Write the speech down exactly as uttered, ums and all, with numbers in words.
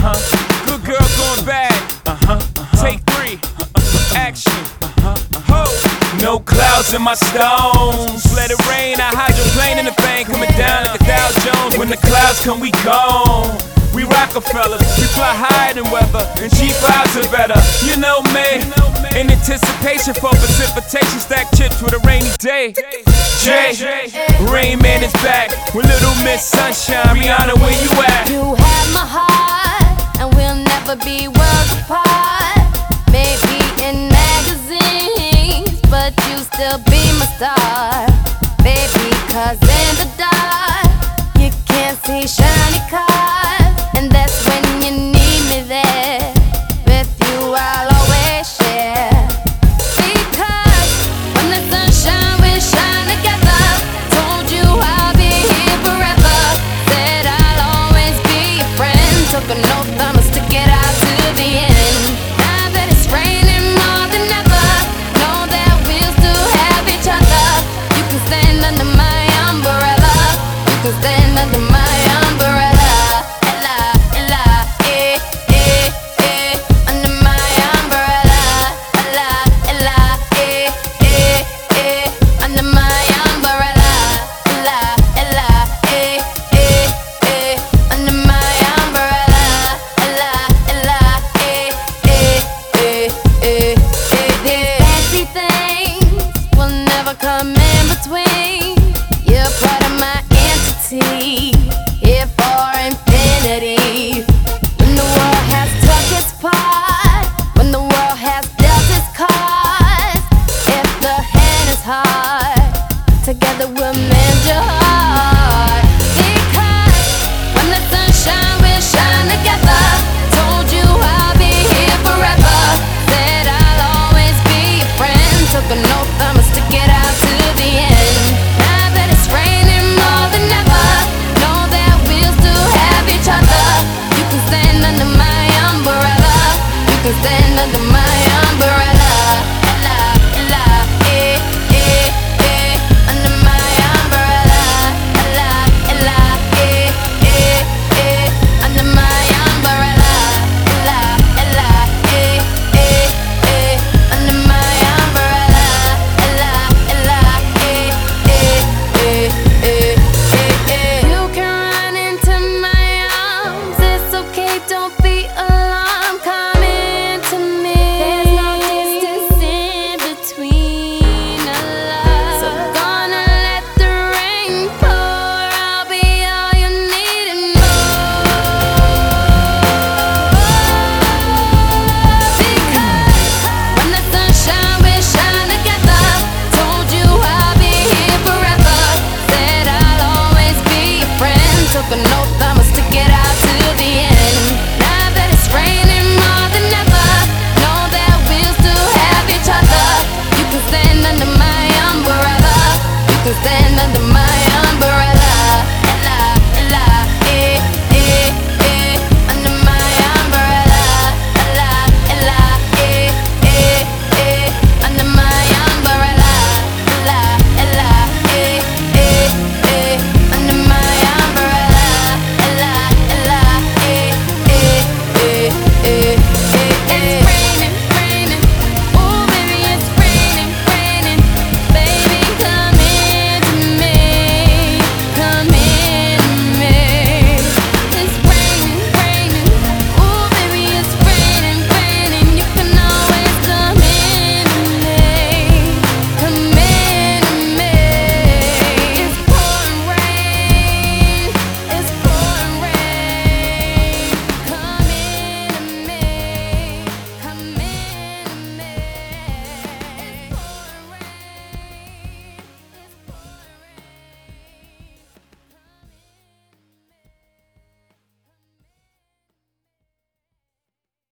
Uh-huh. Good girl going bad. Uh-huh. Uh-huh. Take three. Uh-huh. Action. Uh-huh. Ho. No clouds in my stones. Let it rain. I hydroplane in the thing coming down like a Dow Jones. When the clouds come, we gone. We Rockefellers, we fly higher than weather, and G fives are better. You know me, in anticipation for precipitation, stack chips with a rainy day. Jay, Rain Man is back with Little Miss Sunshine. Rihanna, where you at? You have my heart, and we'll never be worlds apart. Maybe in magazines, but you still be my star. Baby, cause in the dark, you can't see shiny cars. And that's when you need me there. With you I'll always share. Because when the sun shines, we shine together. Told you I'll be here forever. Said I'll always be your friend. Took an oath, I'ma stick it out to the end. Now that it's raining more than ever, know that we'll still have each other. You can stand under my umbrella. You can stand under my umbrella. Come in between, you're part of my entity.